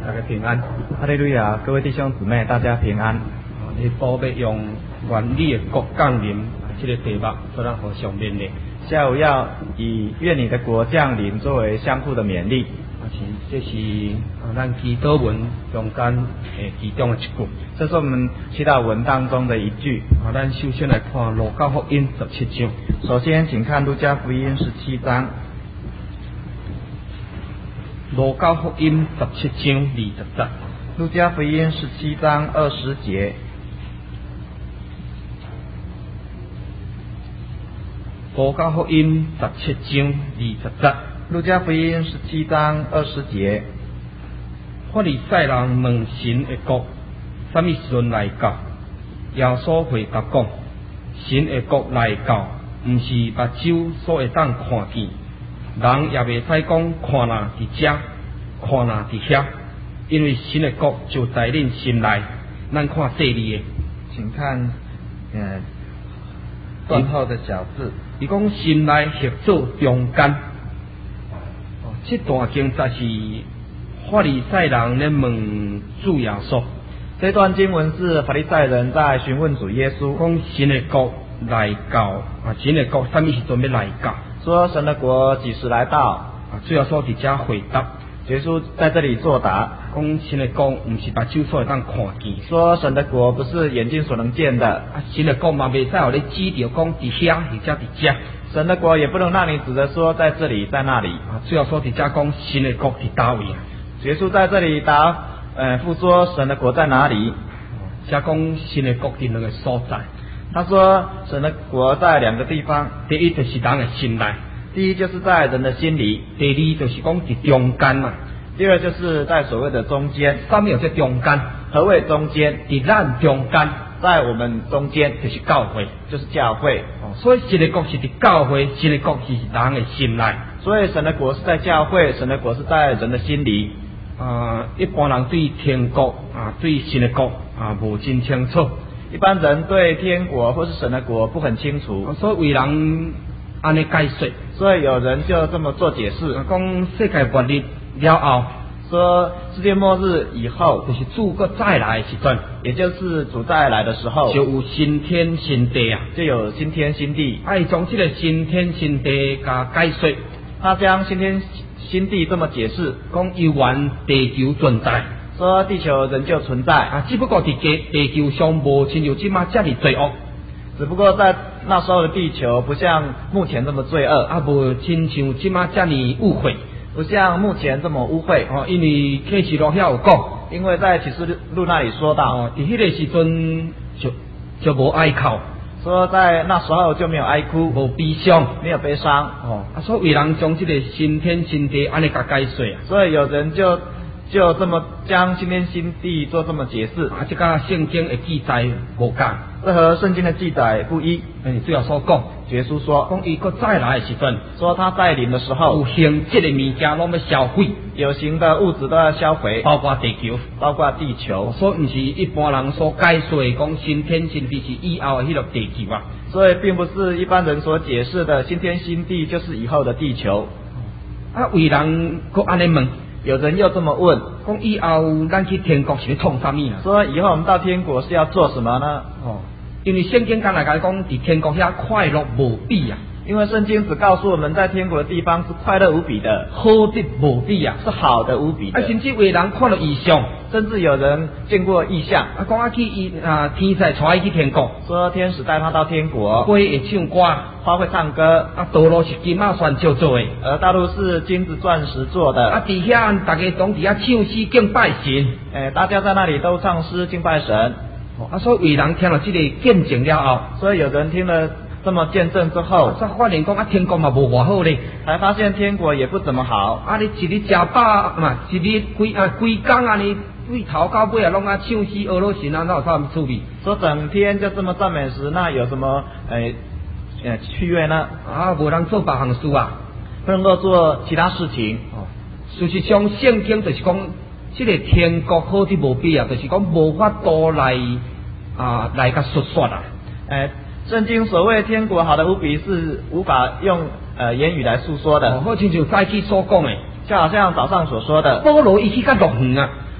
大家平安。 哈利路亚，各位弟兄姊妹，大家平安。 你宝要用愿你的国降临这个题目做咱互相勉励。 下午要以愿你的国降临作为相互的勉励。 这是咱祈祷文中间其中的一句， 这是我们祈祷文当中的一句。 咱首先来看路加福音17章。 首先，请看路加福音17章。 路加福音17章20节。 路加福音17章20节。 路加福音17章20节。 路加福音17章20节。 法利赛人问神的国什么时阵来到？耶稣回答讲：神的国来到，不是目睭所会当看见，人也袂使讲看哪伫遮，看哪伫遐，因为神的国就在恁心内。咱看第二个， 请看段后的小字， 伊讲心内合作中间。这段经则是法利赛人咧问主耶稣。 这段经文是法利赛人在询问主耶稣， 讲神的国来到神的国什么时阵要来到？ 说神的国几时来到？ 主耶稣伫遮回答， 耶稣在这里作答， 讲神的国不是目睭所会当看见， 说神的国不是眼睛所能见的， 神的国嘛袂使互你指着讲伫遐或者伫遮。 神的国也不能让你指着说在这里在那里。 主要说伫遮讲神的国伫倒位。 耶稣在这里复说神的国在哪里？ 遮讲神的国伫两个所在。 他说神的国在两个地方， 第一就是人的心内， 第一就是在人的心里， 第二就是讲伫中间嘛， 第二就是在所谓的中间。 什么叫做中间？ 何谓中间？ 伫咱中间， 在我们中间就是教会， 就是教会。 所以神的国是伫教会，神的国是人的心内。 所以神的国是在教会，神的国是在人的心里。 一般人对天国对神的国无真清楚。 一般人对天国或是神的国不很清楚， 所以有人安尼解释， 所以有人就这么做解释， 讲世界末日了后， 说世界末日以后， 就是主国再来的时阵， 也就是主再来的时候， 就有新天新地就有新天新地。 将这个新天新地甲解释， 他将新天新地这么解释， 讲有原地球存在， 说地球仍旧存在只不过伫地球上无亲像即马遮尔罪恶， 只不过在那时候的地球不像目前这么罪恶， 无亲像即马遮尔污秽， 不像目前这么污秽。 因为启示录遐有讲， 因为在启示录那里说到， 伫迄个时阵就无哀哭， 说在那时候就没有哀哭， 无悲伤， 没有悲伤。 所以有人将这个新天新地安尼甲解释所以有人就这么将新天新地做这么解释。 这甲圣经的记载无共， 这和圣经的记载不一。 主要所讲， 耶稣说， 讲伊个再来的时阵， 说他再临的时候， 有形质的物件拢要销毁， 有形的物质都要销毁， 包括地球， 包括地球。 所以不是一般人所解释讲新天新地是以后的迄个地球啊。 所以并不是一般人所解释的新天新地就是以后的地球。 有人佫安尼问。 有人又这么问， 讲以后咱去天国是要创啥物啊？ 说以后我们到天国是要做什么呢？ 因为圣经刚才讲伫天国遐快乐无比啊。 因为圣经只告诉我们在天国的地方是快乐无比的， 好的无比啊， 是好的无比的。 甚至有人看到异象， 甚至有人见过异象。 讲去天使带去天国， 说天使带他到天国， 花会唱歌， 花会唱歌， 道路是金马钻石做的， 而道路是金子钻石做的。 伫遐大家拢伫遐唱诗敬拜神， 大家在那里都唱诗敬拜神。 所以有人听了这个见证了后， 所以有人听了这么见证之后， 才发现讲天国嘛无偌好咧， 才发现天国也不怎么好。 你一日食饱嘛，一日规工你对头到尾拢唱诗俄罗神哪有啥趣味？ 说整天就这么赞美时，那有什么趣味呢？ 无人做别项事啊， 不能够做其他事情。 事实上，圣经就是讲，这个天国好伫无比啊，就是讲无法度来甲述说啊。 圣经所谓天国好的无比是无法用言语来诉说的。 好亲像早起所讲的， 就好像早上所说的， 保罗伊去甲乐园啊，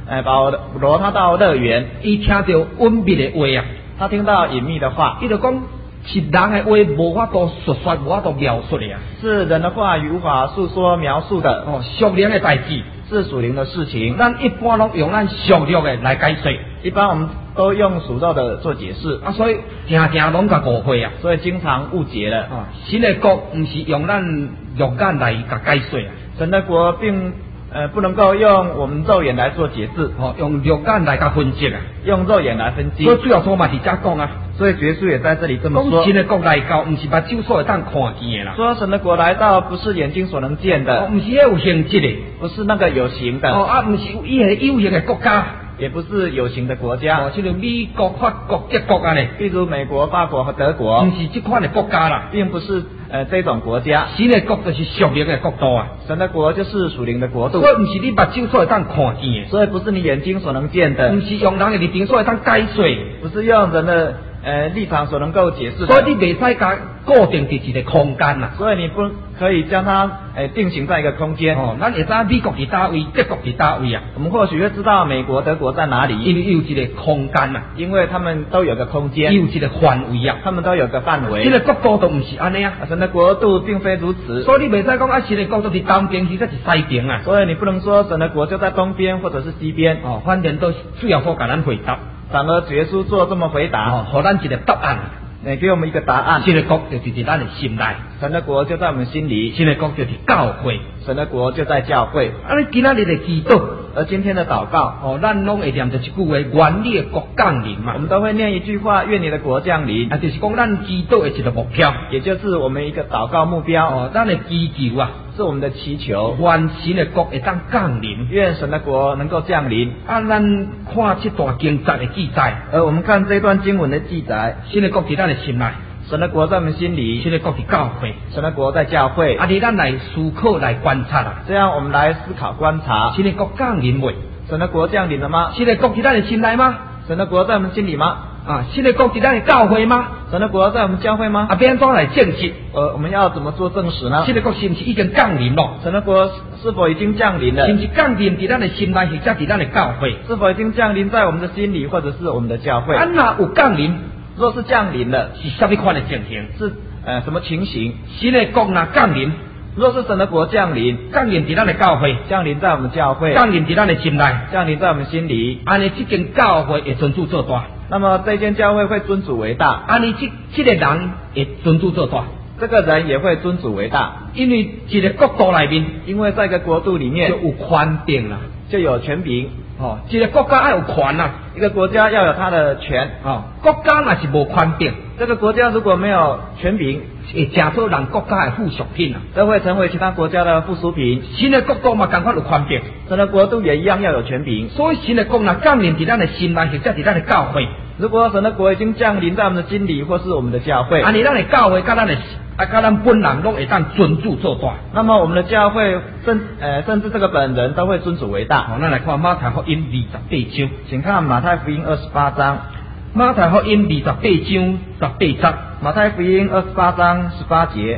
保罗他到乐园， 伊听到隐秘的话啊， 他听到隐秘的话， 伊就讲是人的话无法度述说，无法度描述的啊。 是人的话语无法诉说描述的， 哦，属灵的代志， 是属灵的事情。 咱一般拢用咱属肉的来解释， 一般我们都用属肉的做解释啊，所以常常拢甲误会啊。 所以经常误解了。 啊，神的国唔是用咱肉眼来甲解释啊， 神的国并不能够用我们肉眼来做解释， 哦，用肉眼来甲分析啊。 用肉眼来分析。 所以主要说嘛是这讲啊， 所以耶稣也在这里这么说。 神的国来到，唔是把手所会当看见的啦。 说神的国来到，不是眼睛所能见的， 唔是有形质的， 不是那个有形的， 哦啊，唔是伊个有形的国家， 也不是有形的国家。 哦，像美国、法国、德国安尼， 例如美国、法国和德国， 唔是这款的国家啦， 并不是这种国家。 神的国就是属灵的国度啊。 神的国就是属灵的国度， 所以唔是你目睭所会当看见的， 所以不是你眼睛所能见的， 唔是用人的立场所会当解释， 不是用人的立场所能够解释的。 所以你袂使甲固定伫一个空间啦。 所以你不可以将它定型在一个空间。 哦，咱会知美国伫倒位，德国伫倒位啊？ 我们或许会知道美国、德国在哪里， 因为有一个空间啊， 因为他们都有个空间， 有一个范围啊， 他们都有个范围。 这个国度都唔是安尼啊。 神的国度并非如此， 所以你袂使讲啊，神的国度伫东边，其实是西边啊。 所以你不能说神的国就在东边或者是西边。 哦，反正都主要说甲咱回答。 反而耶稣做这么回答， 哦，给咱一个答案。 给我们一个答案。 神的国就是伫咱的心内， 神的国就在我们心里， 神的国就是教会， 神的国就在教会。 啊，你今仔日的祈祷， 而今天的祷告， 哦，咱拢会念着一句话：愿你的国降临嘛。 我们都会念一句话：愿你的国降临。 啊，就是讲咱祈祷的一个目标， 也就是我们一个祷告目标。 哦，咱的祈求啊， 是我们的祈求， 愿神的国会当降临， 愿神的国能够降临。 啊，咱看这段经节的记载， 而我们看这段经文的记载， 神的国伫咱的心内。 神的国在我们心里， 神的国伫教会， 神的国在教会。 啊，咱来思考来观察啦。 这样我们来思考观察， 神的国降临未？ 神的国降临了吗？ 神的国伫咱的心内吗？ 神的国在我们心里吗？ 啊，神的国伫咱的教会吗？ 神的国在我们教会吗？ 啊，要安怎来证实？ 我们要怎么做证实呢？ 神的国是不是已经降临了？ 神的国是否已经降临了？ 是不是降临伫咱的心内，或者伫咱的教会？ 是否已经降临在我们的心里，或者是我们的教会？ 啊，若有降临， 若是降临了， 是什么款的情形？ 是什么情形？ 神的国若降临， 若是神的国降临， 降临伫咱的教会， 降临在我们教会， 降临伫咱的心内， 降临在我们心里， 安尼这间教会会尊主做大。 那么这间教会会尊主为大， 安尼这个人会尊主做大， 这个人也会尊主为大， 因为一个国度内面， 因为在一个国度里面就有权柄啦， 就有权柄。 哦，一个国家要有权啦， 一个国家要有它的权。 哦，国家若是无权柄， 这个国家如果没有权柄， 会正做人国家的附属品啊， 都会成为其他国家的附属品。 神的国度嘛，同款有权柄， 神的国度也一样要有权柄。 所以神的国若降临伫咱的心内，或者伫咱的教会。 如果神的国已经降临在我们的心里，或是我们的教会， 安尼咱的教会甲咱的甲咱本人拢会当尊主做大。 那么我们的教会甚至这个本人都会尊主为大。 好，咱来看马太福音28章， 请看马太福音28章。 马太福音28章18节。 马太福音28章18节。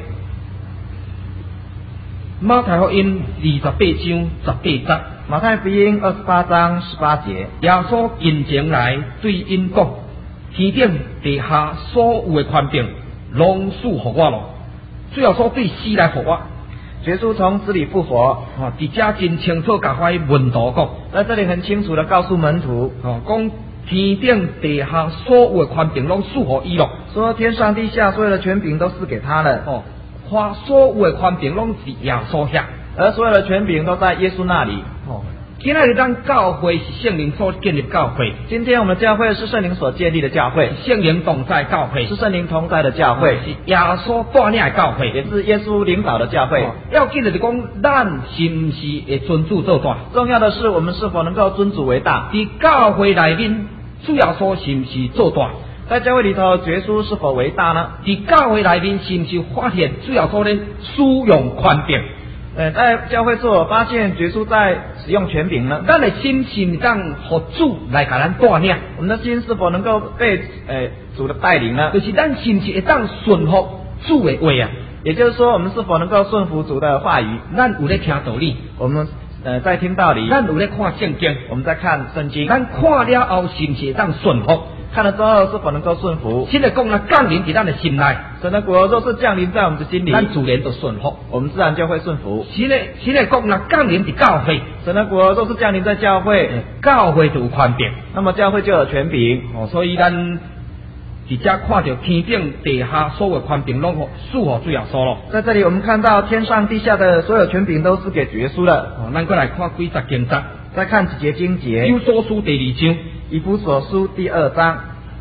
马太福音28章18节。 马太福音28章18节。 耶稣近前来对因讲：天顶地下所有的权柄，拢属乎我咯。最后说对死来乎我。 耶稣从死里复活。 伫遮真清楚甲我门徒讲， 在这里很清楚的告诉门徒， 讲天顶地下所有的权柄拢属乎伊咯。 说天上地下所有的权柄都赐给他了。 花所有的权柄拢是耶稣遐， 而所有的权柄都在耶稣那里。 今仔日咱教会是圣灵所建立教会， 今天我们的教会是圣灵所建立的教会， 圣灵同在教会， 是圣灵同在的教会， 是耶稣带领的教会， 也是耶稣领导的教会。 要紧的是讲，咱是不是会尊主做大？ 重要的是我们是否能够尊主为大。 伫教会内面，主耶稣是不是做大？ 在教会里头，耶稣是否为大呢？ 伫教会内面，是不是发现主耶稣咧使用权柄？ 在教会所发现耶稣在使用权柄呢？ 咱的心是不是当互主来给咱带领？ 我们的心是否能够被主的带领呢？ 就是咱是不是会当顺服主的话啊？ 也就是说，我们是否能够顺服主的话语？ 咱有咧听道理， 我们在听道理， 咱有咧看圣经， 我们在看圣经， 咱看了后是不是会当顺服？ 看了之后是否能够顺服？ 神的国若降临在咱的心内， 神的国若是降临在我们的心里， 咱自然就顺服， 我们自然就会顺服。 神的国若降临在教会， 神的国若是降临在教会， 教会就有权柄， 那么教会就有权柄。 所以咱伫遮看到天顶地下所有权柄，拢属乎主耶稣咯。 在这里我们看到天上地下的所有权柄都是给主耶稣的。 咱过来看几节经节， 再看几节经节。 以弗所书第2章， 以弗所书第2章。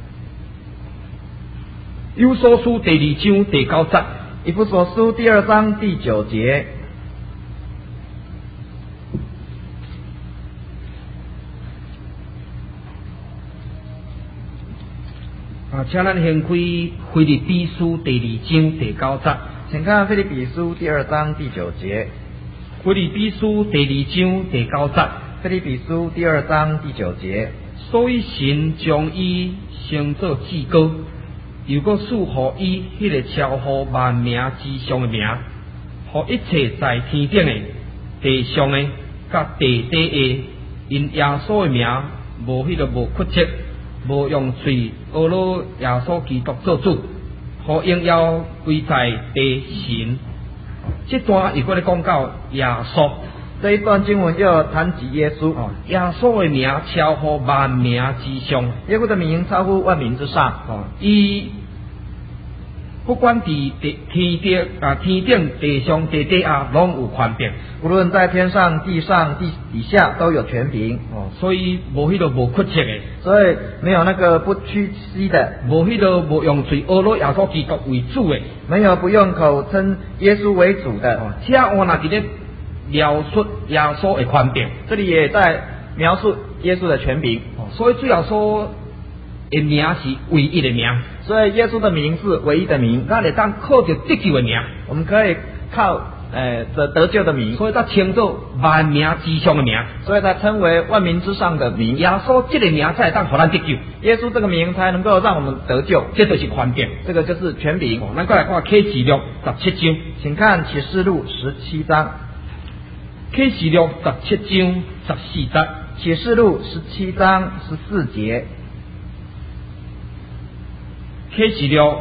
以弗所书第2章第9节， 以弗所书第2章第9节。 请咱先开腓立比书第2章第9节， 请看腓立比书第2章第9节。 腓立比书第2章第9节， 腓立比书第2章第9节。 所以神将伊升做至高，又搁赐予伊迄个超乎万名之上的名，互一切在天顶的、地上的、甲地底的，因耶稣的名，无迄个无屈切。无用嘴阿罗耶稣基督做主，互荣耀归在地神。这段又搁咧讲到耶稣， 这一段经文又谈及耶稣。 耶稣的名超乎万名之上， 耶稣的名超乎万民之上。 伊不管伫天顶、地上、地底下，拢有权柄。 无论在天上、地上、底下都有权柄。 所以无迄个无屈切的， 所以没有那个不屈膝的， 无迄个无用嘴阿罗耶稣基督为主的， 没有不用口称耶稣为主的。 这我那伫咧描述耶稣的权柄， 这里也在描述耶稣的权柄。 所以主耶稣的名是唯一的名， 所以耶稣的名是唯一的名， 咱会当靠着得救的名， 我们可以靠得救的名， 所以他称作万名之上的名， 所以才称为万民之上的名。 耶稣这个名才会当互咱得救， 耶稣这个名才能够让我们得救， 这就是权柄， 这个就是权柄。 咱过来看启示录17章， 请看启示录17章。 启示录17章14节， 启示录17章14节。 启示录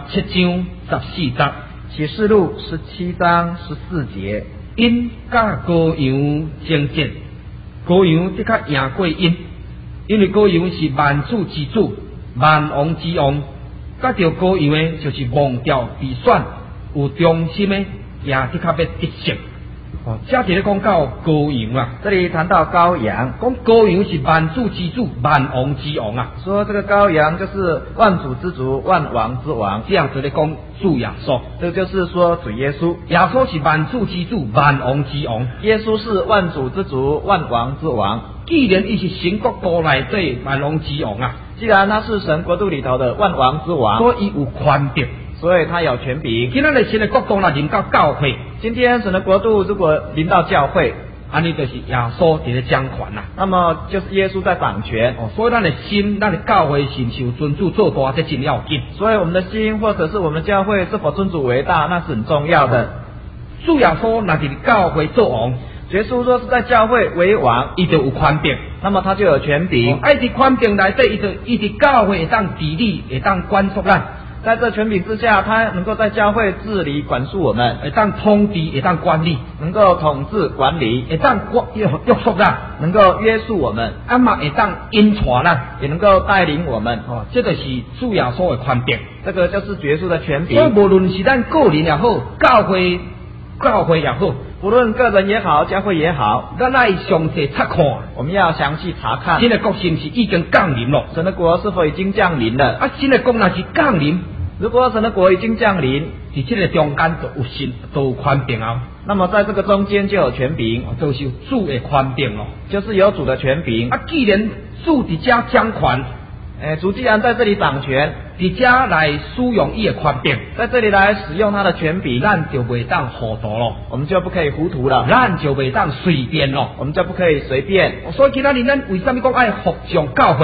17章14节， 启示录17章14节。 因甲羔羊争战，羔羊的确赢过因，因为羔羊是万主之主、万王之王，甲着羔羊的就是蒙调被选、有忠心的，也的确要得胜。这是咧讲到羔羊啊， 这里谈到羔羊， 讲羔羊是万主之主、万王之王啊， 说这个羔羊就是万主之主、万王之王， 这样子咧讲主耶稣， 这就是说主耶稣， 耶稣是万主之主、万王之王， 耶稣是万主之主、万王之王。 既然伊是神国度内底万王之王啊， 既然他是神国度里头的万王之王， 所以伊有权柄。 所以他有权柄。 今天的神的国度若临到教会， 今天神的国度如果临到教会， 安尼就是耶稣伫咧掌权啦。 那么就是耶稣在掌权。 所以咱的心，咱的教会是不是有尊主做大，这真要紧。 所以我们的心或者是我们教会是否尊主为大，那是很重要的。 主耶稣若伫教会做王， 耶稣若是在教会为王， 伊就有权柄， 那么他就有权柄。 爱伫权柄内底，伊伫教会会当治理，会当管束咱。 在这权柄之下，他能够在教会治理管束我们， 会当统治，会当管理， 能够统治管理， 会当约束咱， 能够约束我们， 嘛会当引带咱， 也能够带领我们。 这就是主耶稣的权柄， 这个就是耶稣的权柄。 所以无论是咱个人也好，教会也好， 无论个人也好，教会也好， 咱爱详细查看， 我们要详细查看， 神的国是不是已经降临了？ 神的国是否已经降临了？ 神的国若是降临， 如果神的国已经降临， 在这个中间就有权柄啊。 那么在这个中间就有权柄， 就是有主的权柄咯， 就是有主的权柄。 既然主伫遮掌权， 主既然在这里掌权， 伫遮来使用伊的权柄， 在这里来使用他的权柄， 咱就袂当糊涂咯， 我们就不可以糊涂了， 咱就袂当随便咯， 我们就不可以随便。 所以今仔日咱为什么讲爱服从教会？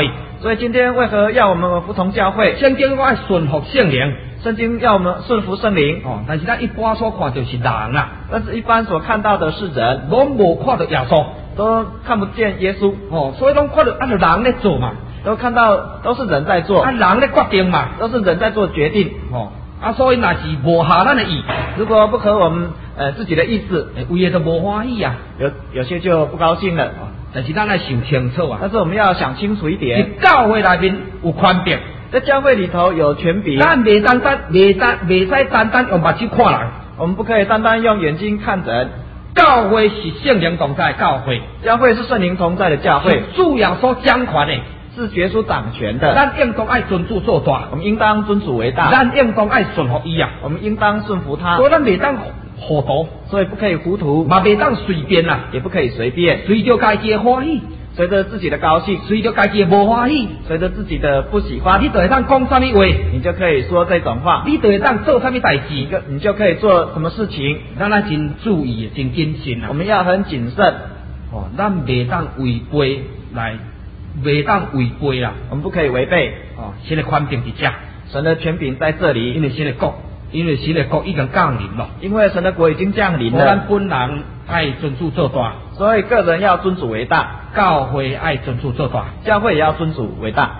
所以今天为何要我们服从教会？ 圣经我爱顺服圣灵， 圣经要我们顺服圣灵。 但是咱一般所看就是人啊， 但是一般所看到的是人， 拢无看到耶稣， 都看不见耶稣。 所以拢看到按照人咧做嘛， 都看到都是人在做， 人咧决定嘛， 都是人在做决定。 所以那是无合咱的意， 如果不合我们自己的意思， 有的都无欢喜啊， 有些就不高兴了。 但是咱要想清楚啊， 但是我们要想清楚一点， 教会内面有权柄， 在教会里头有权柄， 咱袂使单单用目睭看人， 我们不可以单单用眼睛看人。 教会是圣灵同在的教会， 教会是圣灵同在的教会， 主要所掌权的， 是耶稣掌权的。 咱应当爱尊主做大， 我们应当尊主为大。 咱应当爱顺服伊啊， 我们应当顺服他。 所以咱袂当糊涂， 所以不可以糊涂， 嘛袂当随便啊， 也不可以随便， 随着家己的欢喜， 随着自己的高兴， 随着家己的无欢喜， 随着自己的不喜欢， 你就会当讲什么话， 你就可以说这种话， 你就会当做什么代志， 你就可以做什么事情。 咱真注意，真谨慎啊！ 我们要很谨慎， 咱袂当违背来，袂当违背啦， 我们不可以违背。 神的权柄伫遮， 神的权柄在这里， 因为神的国已经降临了， 因为神的国已经降临了。 咱本人爱尊主做大， 所以个人要尊主为大， 教会爱尊主做大， 教会也要尊主为大。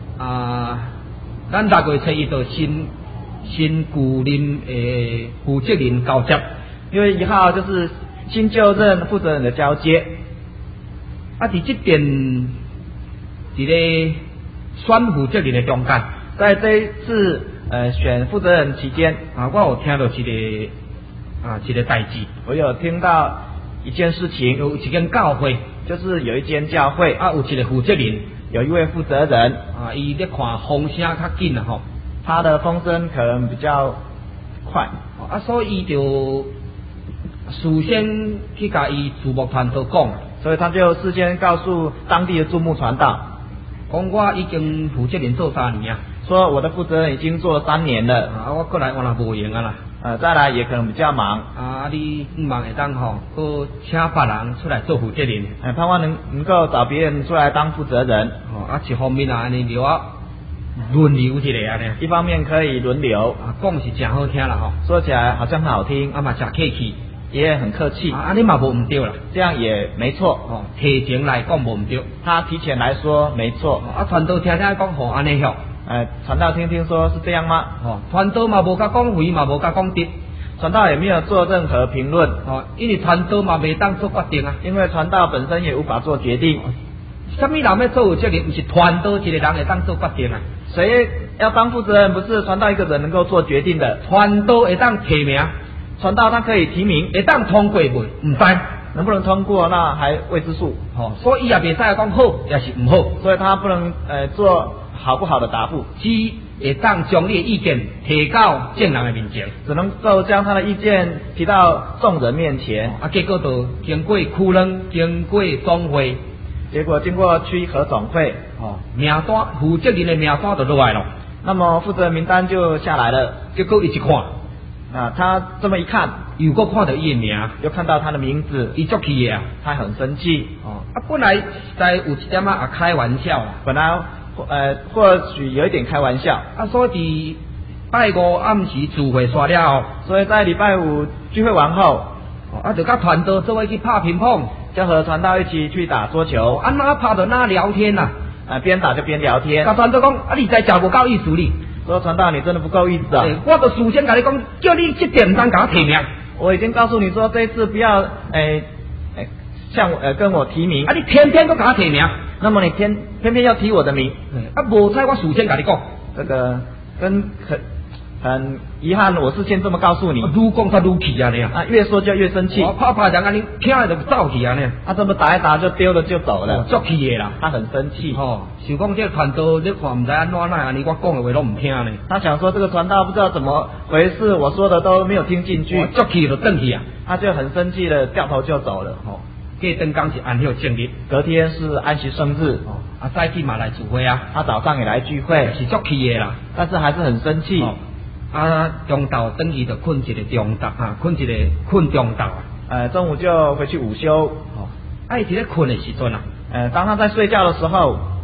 咱6月初一到新旧任负责人交接， 因为1号就是新旧任负责人的交接。 伫这边，伫咧选负责人的中间， 在这一次选负责人期间， 我有听到一个代志， 我有听到一件事情， 有一间教会， 就是有一间教会有一个负责人， 有一位负责人伊咧看风声较紧啊吼， 他的风声可能比较快， 所以伊就事先去甲伊主牧传道讲， 所以他就事先告诉当地的注目传道， 讲我已经负责人做3年啊， 说我的负责人已经做了3年了， 我过来我若无闲啊啦。 再来也可能比较忙你忙会当搁请别人出来做负责人， 盼望能够找别人出来当负责人， 一方面安尼就轮流一下安尼， 一方面可以轮流， 讲是真好听啦说起来好像很好听， 嘛真客气， 也很客气， 安尼嘛无唔对啦， 这样也没错， 提前来讲无唔对， 他提前来说没错， 传道听听讲安尼晓。 传道听说是这样吗？ 传道嘛无甲讲非，嘛无甲讲直， 传道也没有做任何评论， 因为传道嘛袂当做决定啊， 因为传道本身也无法做决定。 什么人要做负责人，不是传道一个人会当做决定啊？ 谁要当负责人，不是传道一个人能够做决定的。 传道会当提名， 传道他可以提名， 会当通过未？唔知能不能通过，那还未知数。 所以伊也袂使讲好，也是唔好， 所以他不能做好不好的答复， 只会当将你的意见提到众人的面前， 只能够将他的意见提到众人面前。 结果就经过区人，经过总会， 结果经过区和总会， 名单负责人的名单就落来了。 那么负责人名单就下来了。 结果一看， 他这么一看， 又搁看到伊的名， 又看到他的名字， 伊足气的啊， 他很生气。 本来在有一点开玩笑啦， 本来或许有一点开玩笑， 所以拜五暗时聚会煞了， 所以在礼拜5聚会完后， 就甲传道做伙去拍乒乓， 就和传道一起去打桌球， 哪拍就哪聊天呐， 边打就边聊天。 甲传道讲，你再真无够意思你， 说传道你真的不够意思啊！ 我就事先甲你讲，叫你这点唔当甲我提名， 我已经告诉你说这一次不要向跟我提名， 你偏偏都甲我提名。 那么你偏偏要提我的名， 无采我事先甲你讲， 这个很遗憾，我事先这么告诉你， 愈讲他愈气啊你越说就越生气， 拍人你听了就走去啊你， 这么打一打就丢了就走了， 足气的啦， 他很生气， 想讲这传道你看唔知安怎安尼，我讲的话都唔听呢， 他想说这个传道不知道怎么回事，我说的都没有听进去， 足气就转去啊， 他就很生气的掉头就走了。 隔天刚是安息正日， 隔天是安息生日， 早起嘛来聚会啊， 他早上也来聚会， 是足气的啦， 但是还是很生气。 中昼等于就困一个中昼困中昼中午就回去午休。 伊伫咧困的时阵啊， 当他在睡觉的时候，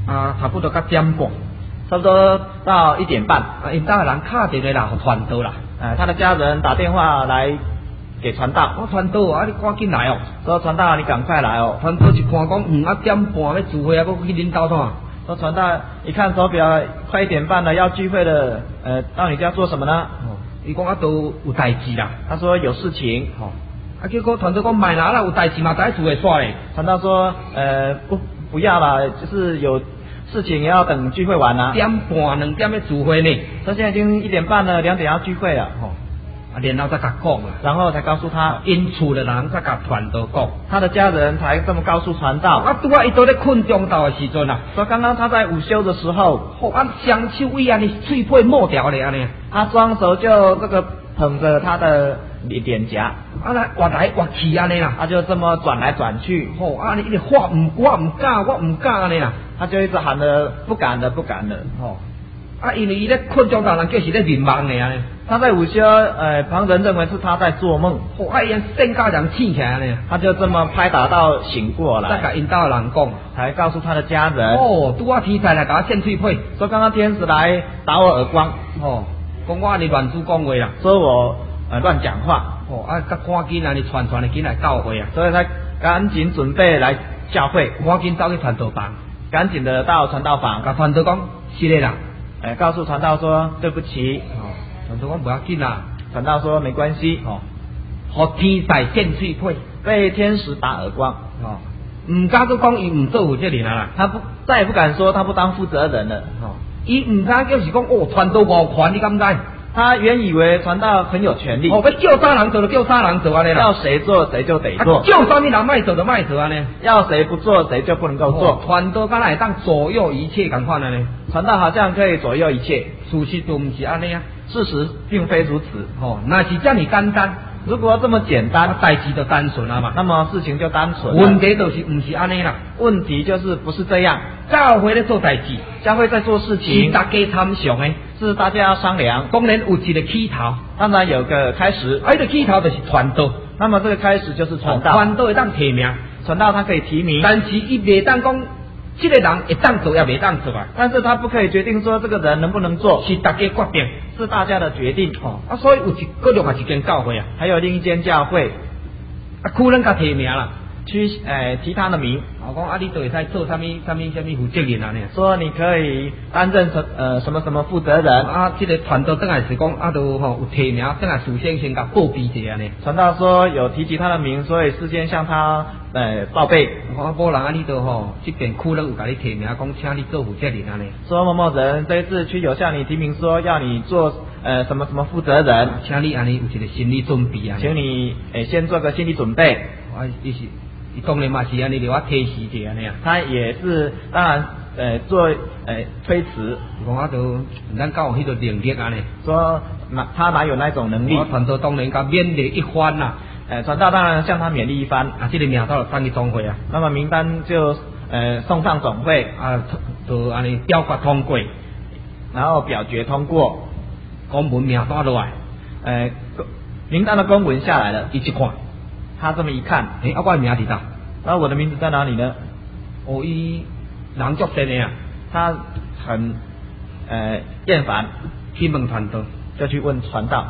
差不多到点半， 差不多到1点半， 因家人敲电话啦，互传道啦， 他的家人打电话来给传道， 我传道啊，你赶紧来哦， 说传道你赶快来哦， 传道一看讲点半要聚会啊，我去恁兜看。 说传道一看手表，快1点半了，要聚会了，到你家做什么呢？ 伊讲都有代志啦， 他说有事情， 结果传道讲卖啦，有代志嘛，在聚会耍嘞。 传道说，不要啦，就是有事情也要等聚会完啦。 1点半2点要聚会呢， 说现在已经1点半了，2点要聚会了。 然后再甲讲啦， 然后才告诉他， 因厝的人才甲传道讲， 他的家人才这么告诉传道。 拄仔伊都咧困中昼的时阵啊， 说刚刚他在午休的时候， 双手为安尼喙皮抹掉咧安尼， 他双手就这个捧着他的脸颊， 来滑来滑去安尼啦， 他就这么转来转去， 你一直我唔敢安尼啦， 他就一直喊着不敢了， 因为伊咧困中昼人叫是咧眠梦的安尼。 他在午休，旁人认为是他在做梦， 伊身家人醒起来呢， 他就这么拍打到醒过来， 再甲因家人讲， 才告诉他的家人， 拄仔天才来甲我献喙皮， 说刚刚天使来打我耳光， 讲我安尼乱主讲话啦， 说我乱讲话， 赶紧安尼传的紧来教会啊， 所以他赶紧准备来教会， 赶紧走去传道房， 赶紧的到传道房， 甲传道讲是的啦， 告诉传道说对不起， 传道讲不要紧啦， 传道说没关系， 互天使献喙皮， 被天使打耳光， 唔敢去讲伊唔做负责人啦， 他再也不敢说他不当负责人了， 伊唔敢叫是讲传道无权，你敢知？ 他原以为传道很有权利， 要叫啥人做就叫啥人做安尼啦， 要谁做谁就得做， 叫啥物人卖做就卖做安尼， 要谁不做谁就不能够做， 传道敢来当左右一切咁款安尼， 传道好像可以左右一切， 事实就唔是安尼啊， 事实并非如此， 那是这么简单， 如果这么简单， 代志就单纯啊嘛， 那么事情就单纯， 问题就是唔是安尼啦， 问题就是不是这样， 教会咧做代志， 教会在做事情， 是大家参详的， 是大家要商量， 当然有一个起头， 当然有个开始， 这个起头就是传道， 那么这个开始就是传道， 传道会当提名， 传道他可以提名， 但是伊袂当讲这个人会当做也袂当做啊， 但是他不可以决定说这个人能不能做， 是大家决定， 是大家的决定， 所以有另外一间教会啊， 还有另一间教会， 可能甲提名啦。 去提他的名， 讲你就会使做什么负责人啊呢？ 说你可以担任什么什么负责人这个传道等来是讲都有提名，等来事先甲报备一下呢。 传道说有提及他的名，所以事先向他报备。 某人你都这边可能有甲你提名，讲请你做负责人啊呢。 说某某人这一次去有向你提名，说要你做什么什么负责人， 请你安尼有一个心理准备啊。 请你先做个心理准备。 伊当然嘛是安尼，给我提示一下呢。 他也是当然做推辞， 讲都咱教有迄个能力啊呢。 说他哪有那种能力？ 我传道当然甲勉励一番啦。 传道当然向他勉励一番这个名单就送去总会啊。 那么名单就送上总会就安尼表决通过， 然后表决通过， 公文名单落来， 名单的公文下来了， 一看。 他这么一看， 我的名伫倒？ 那我的名字在哪里呢？ 伊人足善的啊， 他很厌烦， 去问传道， 就去问传道，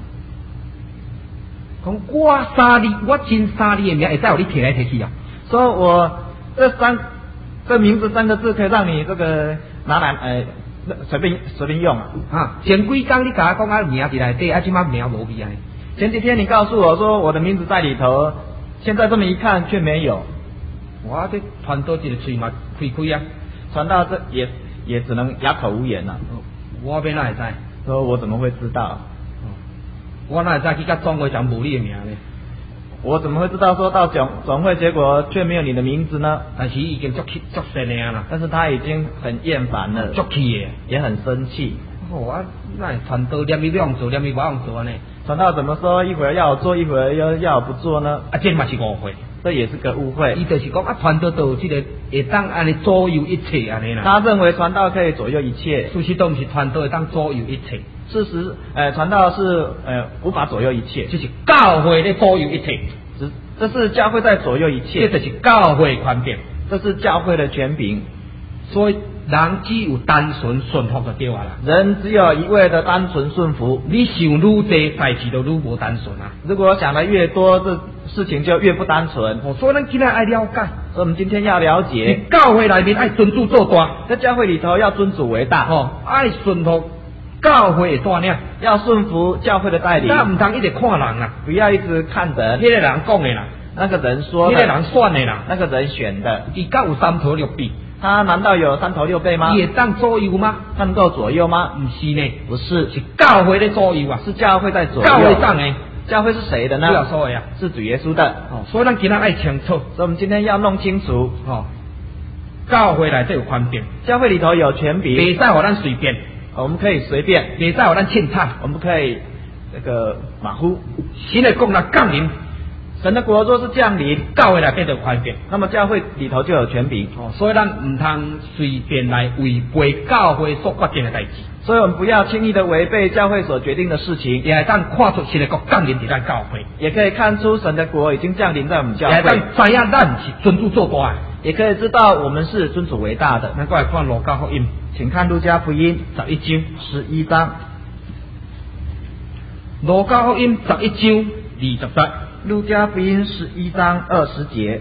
讲我真3字的名，会使有你提来提去啊？ 说我这名字3个字可以让你这个拿来随便用啊。 前几天你甲我讲名伫内底，即摆名无味啊。 前几天你告诉我说我的名字在里头，现在这么一看却没有。 我这传道一个嘴嘛开开啊， 传道这也只能哑口无言了。 我哪会知？ 说我怎么会知道？ 我哪会知去甲总会讲无你的名呢？ 我怎么会知道说到总会结果却没有你的名字呢？ 但是已经足善的啦。 但是他已经很厌烦了， 足气的， 也很生气。 那传道念伊要做，念伊不要做呢？ 传道怎么说一会儿要我做，一会儿又要我不做呢？ 这嘛是误会， 这也是个误会。 伊就是讲传道都有这个会当安尼左右一切安尼啦。 他认为传道可以左右一切， 事实都不是传道会当左右一切。 事实传道是无法左右一切， 就是教会咧左右一切。 这是教会在左右一切， 这就是教会权柄， 这是教会的权柄。 所以人只有单纯顺服就对啊啦。 人只有一味的单纯顺服， 你想愈多，代志就愈无单纯啊。 如果想的越多，这事情就越不单纯。 所以咱今天爱了解， 所以我们今天要了解， 教会里面爱尊主做大， 在教会里头要尊主为大， 爱顺服教会的带领， 要顺服教会的带领。 咱唔通一直看人啊， 不要一直看人， 迄个人讲的啦， 那个人说的， 迄个人选的啦， 那个人选的， 伊敢有三头六臂？ 他难道有三头六臂吗？ 也当左右吗？ 他能够左右吗？ 不是呢， 不是， 是教会的左右啊， 是教会在左右。 教会党的， 教会是谁的呢？ 主要说的呀， 是主耶稣的。 所以咱今天爱清楚， 所以我们今天要弄清楚， 教会内底有权柄， 教会里头有权柄， 袂使互咱随便， 我们可以随便， 袂使互咱凊彩， 我们可以这个马虎。 神的国若降临， 神的国若是降临， 教会内底就有权柄， 那么教会里头就有权柄。 所以咱唔通随便来违背教会所决定的代志。 所以我们不要轻易的违背教会所决定的事情， 也当看出神的国降临在咱教会， 也可以看出神的国已经降临在我们教会， 也当知影咱是尊主做大， 也可以知道我们是尊主为大的。 咱过来看路加福音， 请看路加福音 11 章， 路加福音11章20节， 路加福音11章20节，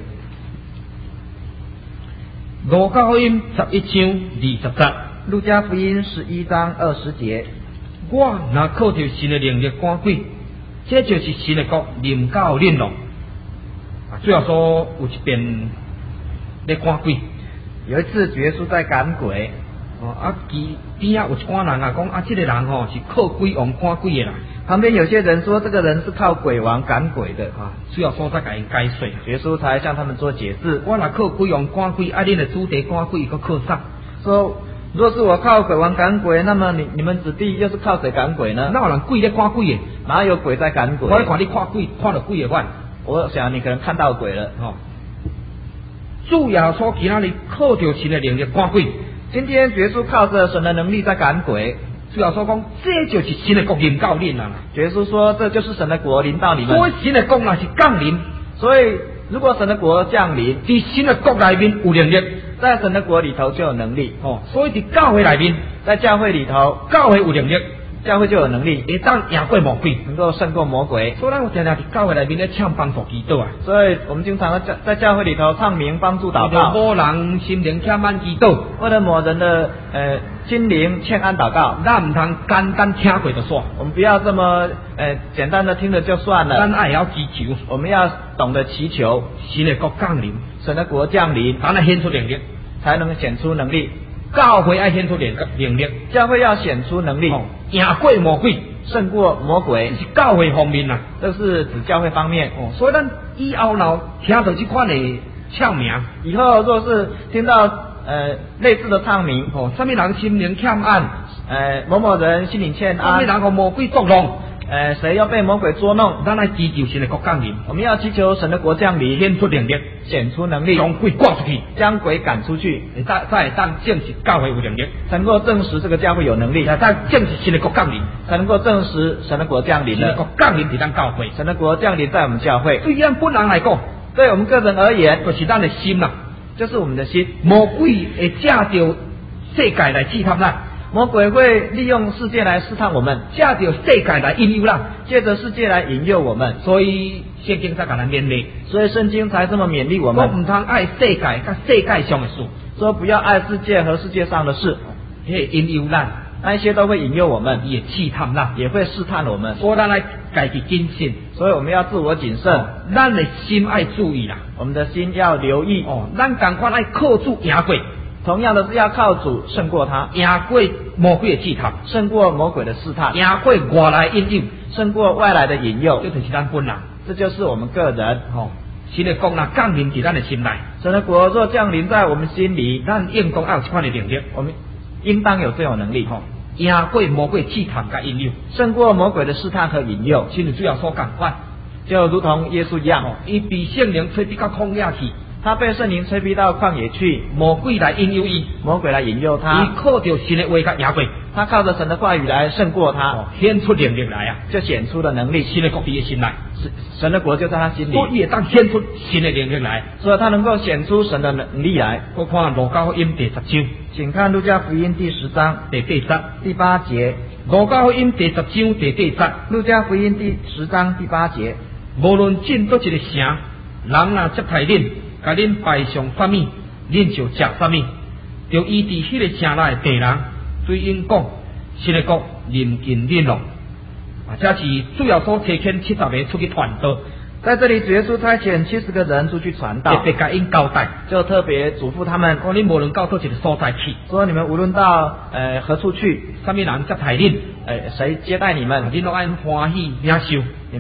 路加福音11章20节。 路加福音11章20节， 我若靠着神的能力赶鬼，这就是神的国临到恁咯。最后说有一遍咧赶鬼， 有一次主耶稣在赶鬼， 其边有一寡人讲这个人是靠鬼王赶鬼的啦。 旁边有些人说这个人是靠鬼王赶鬼的最后说再给因解释， 主耶稣才向他们做解释。 我若靠鬼王赶鬼，恁的子弟赶鬼，佮靠啥？ 说若是我靠鬼王赶鬼，那么你们子弟又是靠谁赶鬼呢？ 哪有人鬼咧赶鬼的？ 哪有鬼在赶鬼？ 我看你看鬼，看到鬼的款。 我想你可能看到鬼了。 主耶稣今仔日靠着神的能力赶鬼。 今天主耶稣靠着神的能力在赶鬼。 主耶稣讲，这就是神的国临到恁啦。 主耶稣说，这就是神的国临到你们。 所以神的国若是降临， 所以如果神的国降临， 在神的国内面有能力， 在神的国里头就有能力。 所以在教会内面， 在教会里头， 教会有能力， 教会就有能力， 会当赢过魔鬼， 能够胜过魔鬼。 所以咱有常常在教会内面咧唱帮助祈祷啊。 所以我们经常在教会里头唱名帮助祷告， 某人心灵欠安祈祷， 为了某人的心灵欠安祷告， 咱唔通简单听过就算， 我们不要这么简单的听了就算了， 咱爱要祈求， 我们要懂得祈求神的国降临， 神的国降临， 才能显出能力， 才能显出能力。 教会爱显出能力， 教会要显出能力， 赢过魔鬼， 胜过魔鬼， 是教会方面啦， 这是指教会方面。 所以咱以后若听到这款的唱名， 以后若是听到类似的唱名， 什么人心灵欠安， 某某人心灵欠安， 什么人和魔鬼作弄， 谁要被魔鬼捉弄， 咱来祈求神的国降临， 我们要祈求神的国降临， 显出能力， 显出能力， 将鬼赶出去， 将鬼赶出去， 再当证实教会有能力， 才能够证实这个教会有能力， 再证实神的国降临， 才能够证实神的国降临了。 神的国降临在咱教会， 神的国降临在我们教会。 对咱本人来讲， 对我们个人而言， 就是咱的心啦， 就是我们的心。 魔鬼会借着世界来试探咱。 魔鬼会利用世界来试探我们， 借着世界来引诱咱， 借着世界来引诱我们， 所以圣经才给咱勉励， 所以圣经才这么勉励我们， 我唔通爱世界甲世界上的事， 说不要爱世界和世界上的事， 会引诱咱， 那一些都会引诱我们， 也试探咱， 也会试探我们， 所以咱来家己谨慎， 所以我们要自我谨慎， 咱的心爱注意啦， 我们的心要留意咱赶快爱靠主赢过。 同样的是要靠主胜过他， 赢过魔鬼的试探， 胜过魔鬼的试探， 赢过外来引诱， 胜过外来的引诱， 这就是咱本人， 这就是我们个人。 神的国若降临在咱的心内， 神的国若降临在我们心里， 咱应当要有这款的能力， 我们应当有这种能力， 赢过魔鬼的试探甲引诱， 胜过魔鬼的试探和引诱。 亲主要所讲法， 就如同耶稣一样， 伊被圣灵吹逼到旷野去。 他被圣灵吹逼到旷野去， 魔鬼来引诱伊， 魔鬼来引诱他， 伊靠着神的话甲赢过， 他靠着神的话语来胜过他， 显出能力来啊， 就显出了能力。 神的国在他心内， 神的国就在他心里， 所以也当显出神的能力来， 所以他能够显出神的能力来。 我看路加福音第10章， 请看路加福音第10章第8 节。 路加福音第10章第8节， 路加福音第10章第8节。 无论进倒一个城，人若接待恁，甲恁摆上啥物，恁就食啥物，就依伫迄个城内地人对因讲，神的国临近恁咯。这是主要所差遣70个出去传道。 在这里，主耶稣差遣70个人出去传道， 特别甲因交代， 就特别嘱咐他们， 你无论到倒一个所在去， 说你们无论到何处去， 啥物人接待恁， 谁接待你们， 恁都按欢喜领受。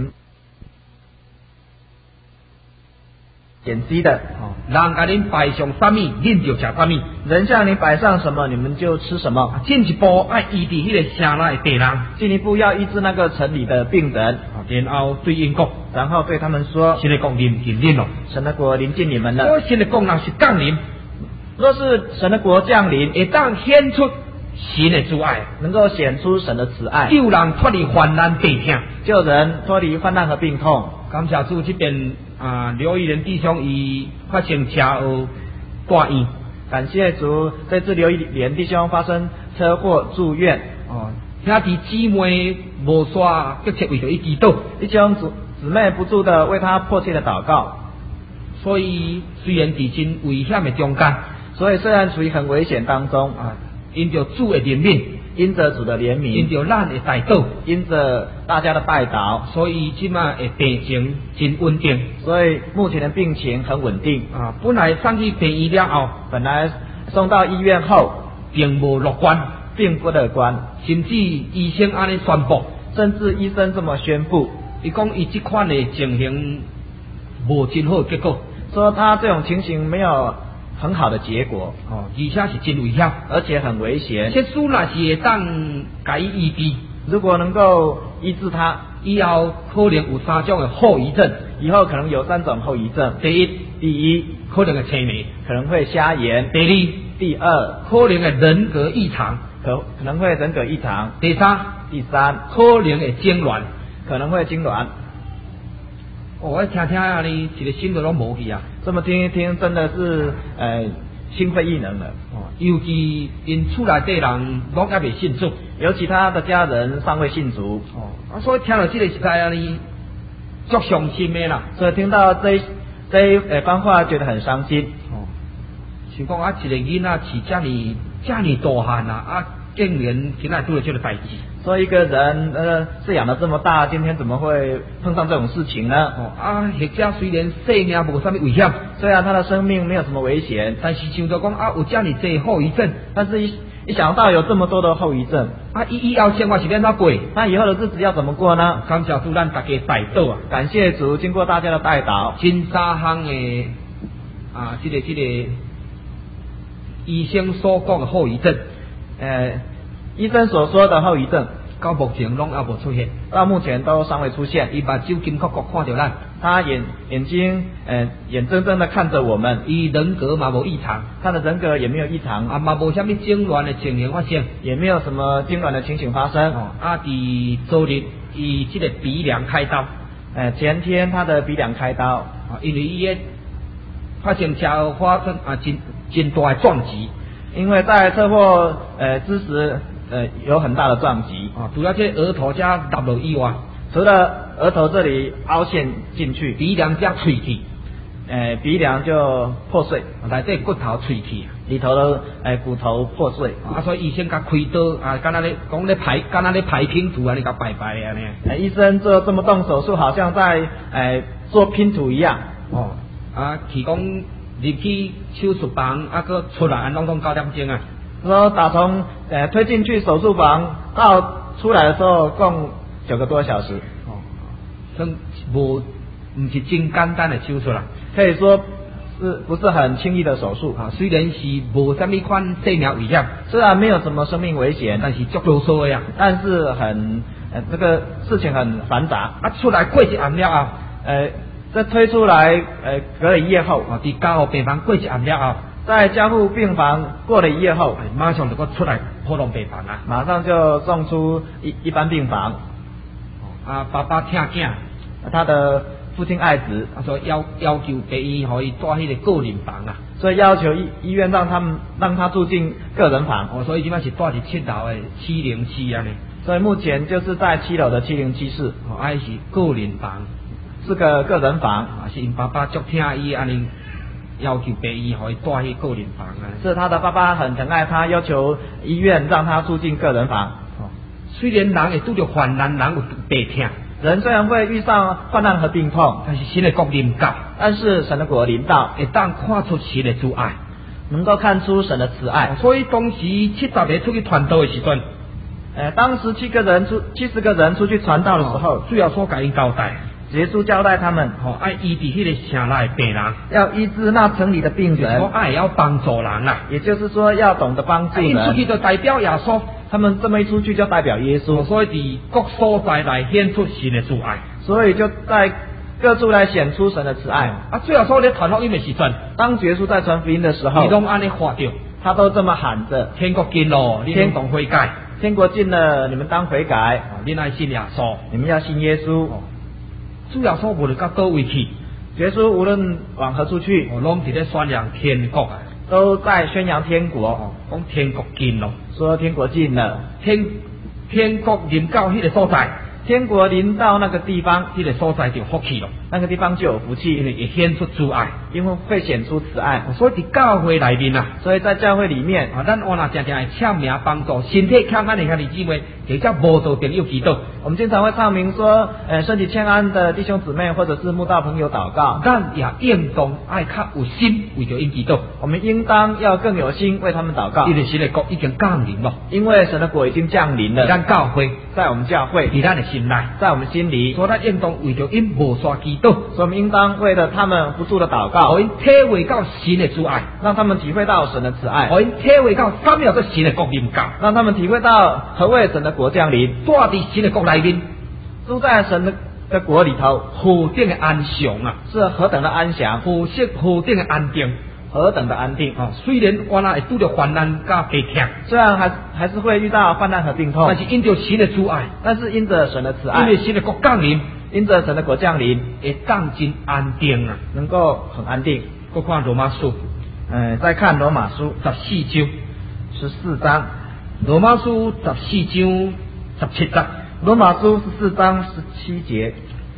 点击的， 人甲恁摆上啥物，恁就食啥物。 人向你摆上什么，你们就吃什么。 进一步爱医治迄个城内病人， 进一步要医治那个城里的病人。 然后对因讲， 然后对他们说， 神的国临近恁咯， 神的国临近你们了。 神的国若是降临， 若是神的国降临， 会当显出神的慈爱， 能够显出神的慈爱， 救人脱离患难病痛， 救人脱离患难和病痛。 感谢主，这边刘义仁弟兄伊发生车祸住院， 感谢主，这次刘义仁弟兄发生车祸住院。 兄弟姊妹无煞急切为着伊祈祷， 弟兄姊妹不住的为他迫切的祷告。 所以虽然伫真危险的中间， 所以虽然处于很危险当中因着主的怜悯， 因着主的怜悯， 因着咱的代祷， 因着大家的拜祷， 所以即马的病情真稳定。 所以目前的病情很稳定。 本来送去病医了后， 本来送到医院后， 并无乐观， 并不乐观， 甚至医生安尼宣布， 甚至医生这么宣布， 伊讲伊这款的情形无真好结果， 说他这种情形没有很好的结果， 而且是真危险， 而且很危险。 这主若是会当甲伊医治， 如果能够医治他， 以后可能有3种的后遗症， 以后可能有3种后遗症。第一， 可能会青霉， 可能会瞎眼。第二， 可能会人格异常， 可能会人格异常。第三， 可能会痉挛， 可能会痉挛。 我听你一个心都拢无去啊！ 这么听一听，真的是心灰意冷了。 尤其因厝内底人拢还未信主， 尤其他的家人尚未信主。 所以听到这个实在足伤心的啦。 所以听到这一番话，觉得很伤心。 想讲一个囡仔饲这么大汉竟然今仔做了这个代志。 说一个人饲养了这么大，今天怎么会碰上这种事情呢？ 或者虽然性命无啥物危险， 虽然他的生命没有什么危险， 但是想到讲有这么多后遗症， 但是一想到有这么多的后遗症， 以后生活是要怎过？ 那以后的日子要怎么过呢？ 感谢主，咱大家代祷感谢主，经过大家的代祷， 真3项的这个医生所讲的后遗症， 医生所说的后遗症， 到目前拢还无出现， 到目前都尚未出现。 伊目睭金确确看着咱， 他眼睛眼睁睁的看着我们， 伊人格嘛无异常， 他的人格也没有异常， 嘛无啥物痉挛的情形发生， 也没有什么痉挛的情形发生。 伫昨日伊这个鼻梁开刀， 前天他的鼻梁开刀， 因为伊个发生车祸发生真大的撞击， 因为在车祸之时有很大的撞击， 除了这额头加落落以外， 除了额头这里凹陷进去， 鼻梁加脆去， 鼻梁就破碎， 内底骨头脆去， 里头的骨头破碎， 所以医生甲开刀敢若咧讲咧敢若咧排拼图甲摆安尼。 医生做这么动手术，好像在做拼图一样。 去讲入去手术房，搁出来拢9点钟啊。 说打从推进去手术房到出来的时候，共9个多小时。 不是真简单的手术啦， 可以说不是很轻易的手术虽然是无啥物款生命危险， 虽然没有什么生命危险， 但是足啰嗦的呀。 但是这个事情很繁杂。 出来过一暗了后， 这推出来隔了1夜后， 伫加护病房过一暗了后， 在加护病房过了1夜后， 马上就出来普通病房啊。 马上就送出一般病房。 爸爸听囝， 他的父亲爱子， 所以要求病医可以住迄个个人房啊。 所以要求医院让他住进个人房。 所以今摆是住伫7楼的707安尼。 所以目前就是在7楼的707室。 是个人房， 是个个人房。 是因爸爸足听伊安尼要求病医可以住迄个人房啊。 是他的爸爸很疼爱他，要求医院让他住进个人房。 虽然人会拄着患难，人有病痛。 人虽然会遇上患难和病痛， 但是神的国临到， 但是神的国临到， 会当看出神的慈爱， 能够看出神的慈爱。 所以当时70个出去传道的时阵， 当时70个人出去传道的时候， 主要所甲因交代， 耶稣交代他们， 爱医治迄个城内的病人， 要医治那城里的病人， 爱要帮助人啊。 也就是说要懂得帮助人。 因出去就代表耶稣。 他们这么一出去就代表耶稣， 所以伫各所在来显出神的慈爱， 所以就在各处来显出神的慈爱。 最后说咧传福音的时阵， 当耶稣在传福音的时候， 你拢安尼喊着， 他都这么喊着： 天国近咯，你们当悔改； 天国近了，你们当悔改； 你爱信耶稣， 你们要信耶稣。 主耶稣无论到倒位去， 耶稣无论往何处去， 拢伫咧宣扬天国啊。 都在宣扬天国， 讲天国近咯， 说天国近了， 天国临到迄个所在， 天国临到那个地方， 迄个所在就有福气咯， 那个地方就有福气， 因为会显出慈爱， 因为会显出慈爱。 所以伫教会内面啊， 所以在教会里面， 咱我若常常会签名帮助身体欠安的兄弟姊妹，或者无道朋友祈祷。 我们经常会唱名说，身体欠安的弟兄姊妹或者是慕道朋友祷告， 咱也应当爱较有心为着因祈祷。 我们应当要更有心为他们祷告。 因为神的国已经降临了， 因为神的国已经降临了。 咱教会， 在我们教会， 伫咱的心内， 在我们心里， 所以咱应当为着因无煞祈祷。 所以我们应当为了他们不住的祷告， 互因体会到神的慈爱， 让他们体会到神的慈爱， 互因体会到什么叫做神的国临到， 让他们体会到何谓神的国降临。 住伫神的国内面， 住在神的国里头， 何等的安详啊！ 是何等的安详， 何等的安定， 何等的安定啊！虽然我那会拄着患难甲病痛， 虽然还是会遇到患难和病痛， 但是因着神的慈爱， 但是因着神的慈爱， 因为神的国降临， 因着神的国降临， 会当真安定啊， 能够很安定。 我看罗马书， 再看罗马书 14章， 罗马书罗马书14章17节， 罗马书14章17节，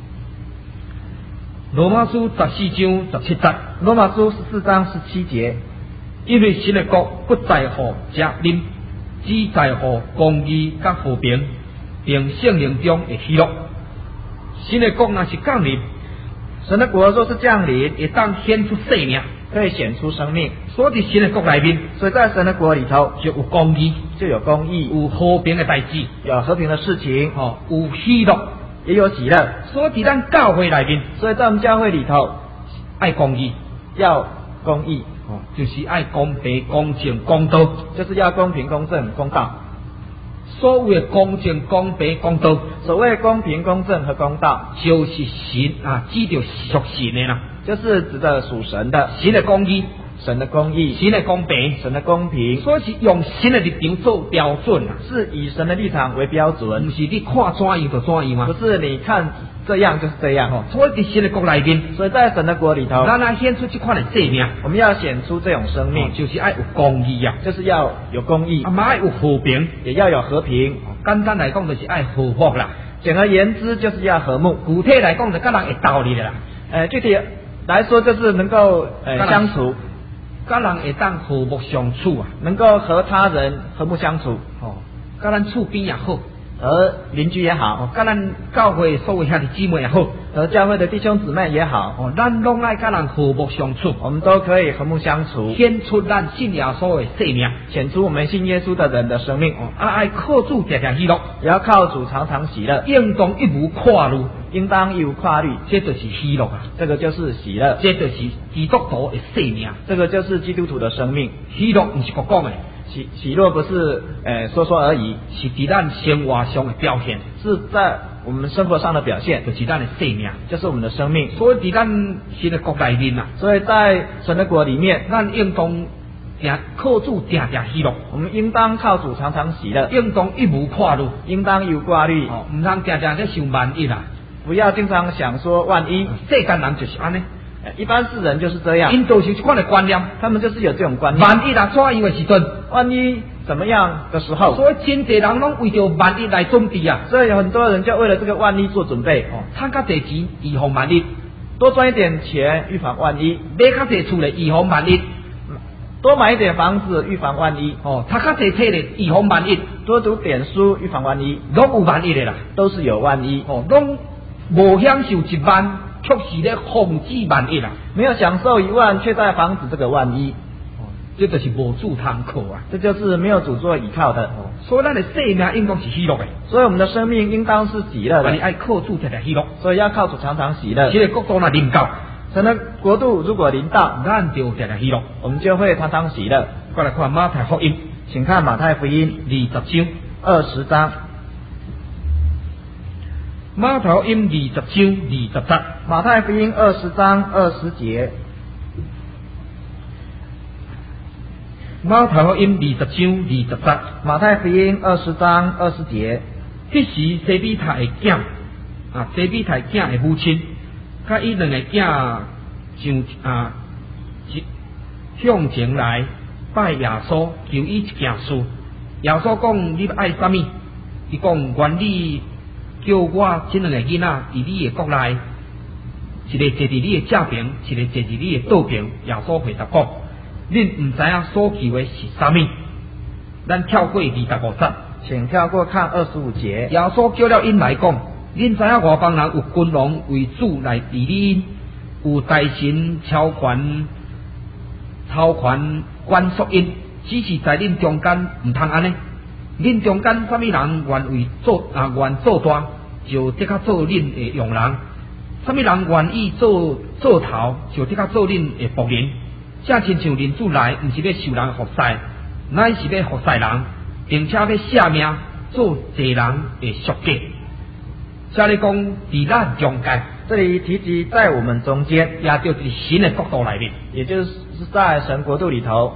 罗马书14章17节， 罗马书14章17节， 因为神的国不在乎食啉，只在乎公义甲和平，并圣灵中的喜乐。神的国若是降临， 神的国若是降临， 会当显出生命， 可以显出生命。 所以神的国内面， 所以在神的国里头就有公义， 就有公义， 有和平的代志， 有和平的事情， 有喜乐， 也有喜乐。 所以咱教会内面， 所以在我们教会里头， 爱公义， 要公义， 就是爱公平、公正、公道， 就是要公平、公正、公道。 所谓的公正、公平、公道， 所谓公平、公正和公道， 就是神啊，指着属神的啦， 就是指的属神的， 神的公义， 神的公义， 神的公平， 神的公平， 所以是用神的立场做标准啊， 是以神的立场为标准， 不是你看怎样就怎样啊， 不是你看这样就是这样。 所以在神的国内面， 所以在神的国里头， 咱要显出这款的生命， 我们要显出这种生命， 就是爱有公义啊， 就是要有公义， 嘛爱有和平， 也要有和平。 简单来讲就是爱和睦啦， 简而言之就是要和睦。 具体来讲就跟人会道理的啦， 具体来说就是能够相处， 跟人会当和睦相处啊， 能够和他人和睦相处， 跟咱厝边也好， 和邻居也好， 跟咱教会所有兄弟姊妹也好， 和教会的弟兄姊妹也好， 咱拢爱跟人和睦相处， 我们都可以和睦相处， 显出咱信耶稣的生命， 显出我们信耶稣的人的生命。 爱靠主常常喜乐， 也要靠主常常喜乐， 应当一无跨路， 应当一无跨虑， 这就是喜乐啊， 这个就是喜乐， 这就是基督徒的生命， 这个就是基督徒的生命。 喜乐不是讲讲的。 喜乐不是说说而已， 是在咱生活上的表现， 是在我们生活上的表现， 就是咱的生命， 就是我们的生命。 所以在咱神的国内面啊， 所以在神的国里面， 咱应当靠主常常喜乐， 我们应当靠主常常喜乐， 应当一无挂虑， 应当有挂虑， 唔通常常咧想万一啦。 不要经常想说万一。 世间人就是安尼， 一般世人就是这样， 因就是这款的观念， 他们就是有这种观念。 万一啦，怎样的时阵， 万一怎么样的时候， 所以真侪人拢为着万一来准备啊。 所以有很多人就为了这个万一做准备， 赚较侪钱预防万一， 多赚一点钱预防万一， 买较侪厝咧预防万一， 多买一点房子预防万一， 读较侪册咧预防万一， 多读点书预防万一， 拢有万一的啦， 都是有万一， 拢无享受1万，却是咧防止万一啦。 没有享受1万，却在防止这个万一， 这就是无主通靠啊， 这就是没有主做依靠的。 所以咱的生命应当是喜乐的， 所以我们的生命应当是喜乐的， 你爱靠主才来喜乐， 所以要靠主常常喜乐。 这个国度若临到， 神的国度如果临到， 咱就才来喜乐， 我们就会常常喜乐。 过来看马太福音， 请看马太福音20章。 马太福音20章20节， 马太福音20章20节。 马太福音20章20节， 马太福音20章20节。 迄时西比太的囝西比太囝的母亲，甲伊两个囝向前来拜耶稣，求伊一件事。耶稣讲：你要爱啥物？伊讲：愿你叫我这两个囡仔伫你的国内，一个坐伫你的正边，一个坐伫你的倒边。耶稣回答讲：恁唔知影所求的是啥物？咱跳过25节， 请跳过看25节。 耶稣叫了因来讲：恁知影外邦人有君王为主来治理因，有大臣超权管束因，只是在恁中间唔通安尼。恁中间啥物人愿意愿做大，就得较做恁的用人；啥物人愿意做头，就得较做恁的仆人。正亲像人主来，毋是要受人服侍，乃是要服侍人，并且要舍命做济人的赎价。这里讲伫咱中间， 这里提及在我们中间， 也就是神的国度里面， 也就是在神国度里头。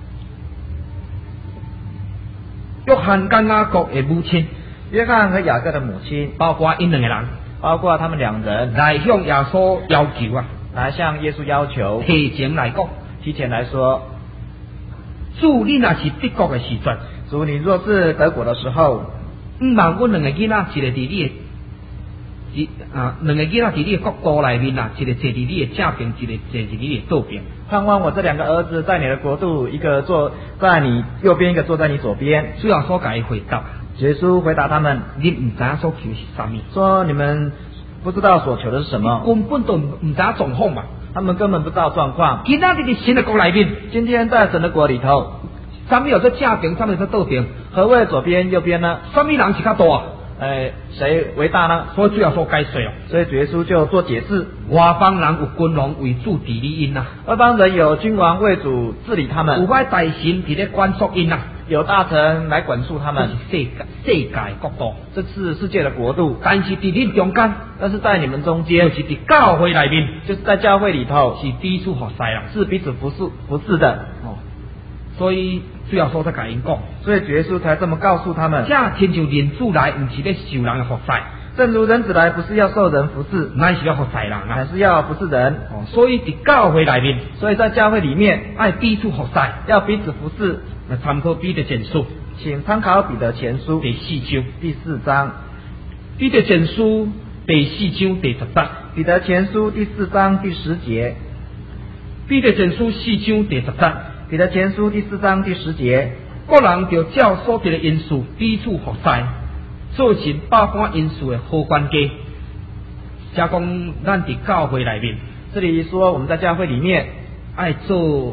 约翰跟雅各的母亲， 约翰和雅各的母亲， 包括因两个人， 包括他们两人来向耶稣要求啊， 来向耶稣要求。 提前来讲， 提前来说， 主你若是得国的时阵， 主你若是得国的时候， 毋望阮两个囡仔一个伫你的。两个囡仔伫你的国度内面啊，一个坐伫你的正边，一个坐伫你的倒边。 盼望我这两个儿子在你的国度，一个坐在你右边，一个坐在你左边。 主要所甲伊回答， 耶稣回答他们： 你唔知影所求是啥物？ 说你们不知道所求的是什么， 根本都唔知影状况嘛。 他们根本不知道状况。 今仔日伫神的国内面， 今天在神的国里头， 啥物有在正边，啥物有在倒边？ 何谓左边右边呢？ 啥物人是较大啊？ 谁为大呢？ 所以主要说解释哦。 所以主耶稣就做解释： 外邦人有君王为主治理因呐， 外邦人有君王为主治理他们， 有歹大臣伫咧管束因呐， 有大臣来管束他们。 世界国度， 这是世界的国度。 但是伫恁中间， 但是在你们中间， 就是伫教会内面， 就是在教会里头， 是彼此服侍啦， 是彼此服侍的。 所以主要说在甲因讲， 所以主耶稣才这么告诉他们： 正亲像人主来，毋是咧受人的服侍， 正如人子来，不是要受人服侍， 乃是要服侍人啊， 乃是要服侍人。 所以伫教会内面， 所以在教会里面， 爱彼此服侍， 要彼此服侍。 来参考彼得前书， 请参考彼得前书第4章， 第4章。 彼得前书第4章第10节， 彼得前书第4章第10节。 彼得前书4章第10节。 彼得前书第4章第10节， 各人就照所得的因素彼此服侍，做成百般因素的好管家。加讲咱伫教会内面， 这里说我们在教会里面爱做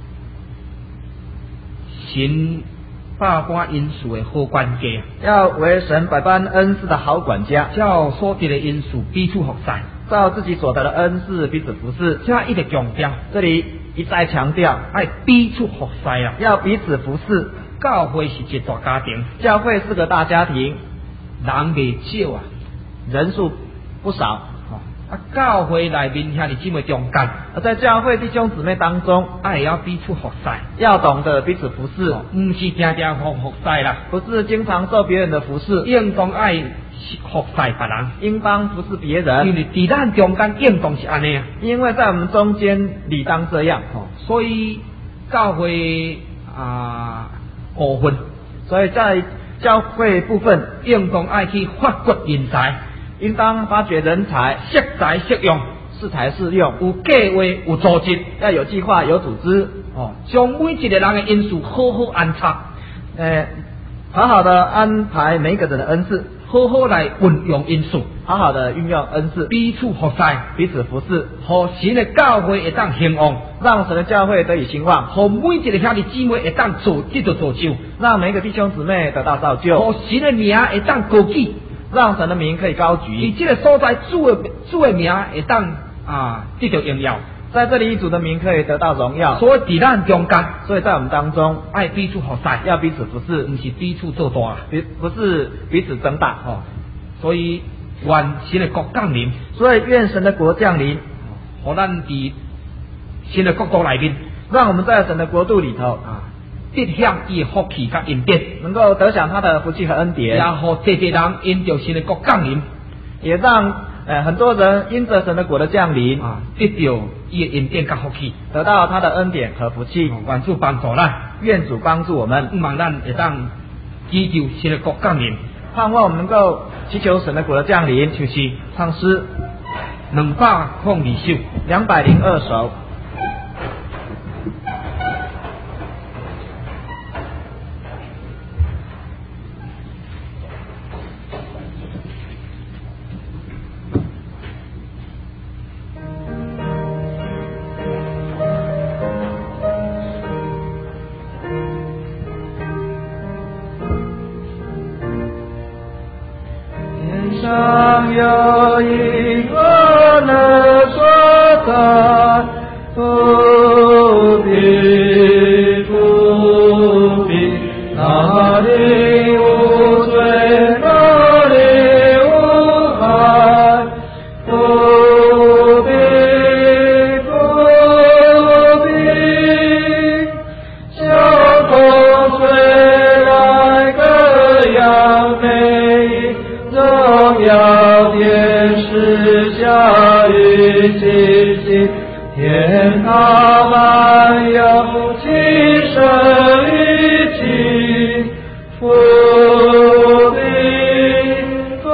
神百般因素的好管家， 要为神百般恩赐的好管家， 照所得的因素彼此服侍， 照自己所得的恩赐彼此服侍。 这一直强调， 这里一再强调， 爱彼此服侍啊， 要彼此服侍。 教会是一大家庭， 教会是个大家庭， 人未少啊， 人数不少， 教会内面兄弟姊妹中间， 在教会弟兄姊妹当中， 爱要彼此服侍， 要懂得彼此服侍， 唔是常常服侍啦， 不是经常受别人的服侍， 应当爱服侍别人， 应当服侍别因人， 为伫咱中间应当是安尼啊。 因为在我们中间理当这样。 所以教会部分， 所以在教会部分， 应当爱去发掘人才， 应当发掘人才， 适才适用， 适才适用， 有计划有组织， 要有计划有组织， 将每一个人的因素好好安插， 好好的安排每一个人的恩赐， 好好来运用因素， 好好的运用恩赐， 彼此服侍， 彼此服侍， 互神的教会会当兴旺， 让神的教会得以兴旺， 互每一个兄弟姊妹会当得到造就， 让每一个弟兄姊妹得到造就， 互神的名会当高举， 让神的名可以高以举， 这个所在主的名会当得到荣耀， 在这里主的名可以得到荣耀， 所以伫咱中间， 所以在我们当中爱彼此服侍， 要彼此服侍， 唔是彼此做大， 不是彼此争大。 所以愿神的国降临， 所以愿神的国降临， 互咱伫神的国度内面， 让我们在神的国度里头得享伊的福气甲恩典， 能够得享他的福气和恩典， 也互这人因着神的国降临， 也让很多人因着神的国的降临得到伊的恩典甲福气， 得到他的恩典和福气。 愿主帮助咱， 愿主帮助我们， 望咱会当祈求神的国降临， 盼望我们能够祈求神的国的降临。 就是唱诗 202首 ，202首。 上有一个人说他不必不必，哪里无罪哪里无害，不必不必，小风吹来各样美意，荣耀天使下雨凄凄，天堂满有七圣一起，不必不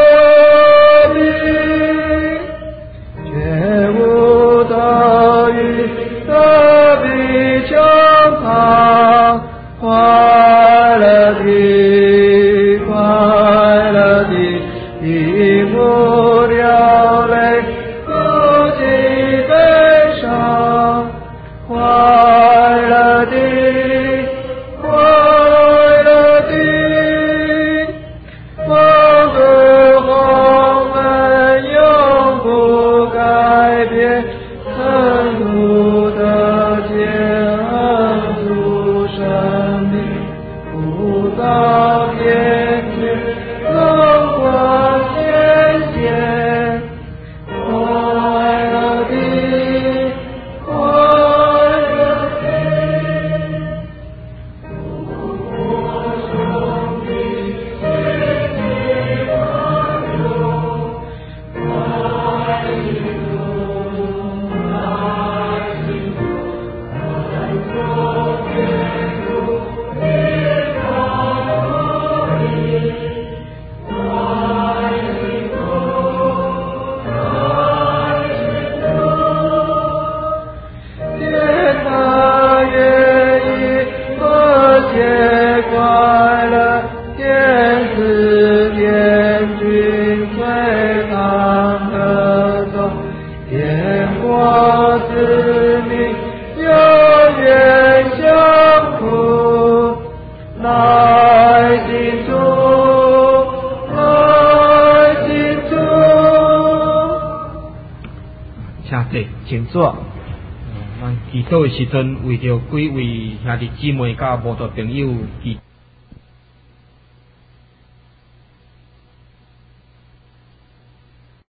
必，绝无得雨得比穹苍，快乐的快乐的一幕流泪不计悲伤，快乐的快乐的梦和我们永不改变，深入的坚主生命，不到天天荣光显现，快乐的快乐的，我生命随你快乐，爱心中爱心中爱中天主你道理，爱心中爱心中，天堂愿意和谐快乐，天子天君随堂而走，天国子民永远相互，来敬主，来敬主。 请坐。 请坐。 咱祈祷的时阵，为着几位兄弟姊妹甲无道朋友祈